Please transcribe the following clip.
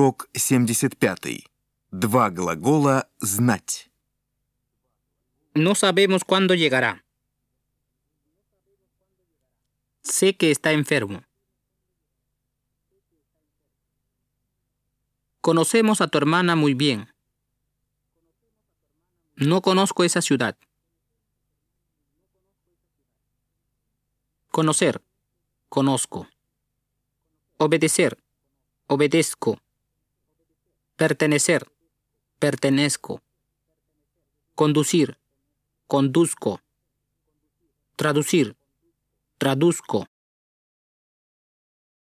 Урок 75. Два глагола «знать». No sabemos cuándo llegará. Sé que está enfermo. Conocemos a tu hermana muy bien. No conozco esa ciudad. Conocer, conozco. Obedecer, obedezco. Pertenecer, pertenezco. Conducir, conduzco. Traducir, traduzco.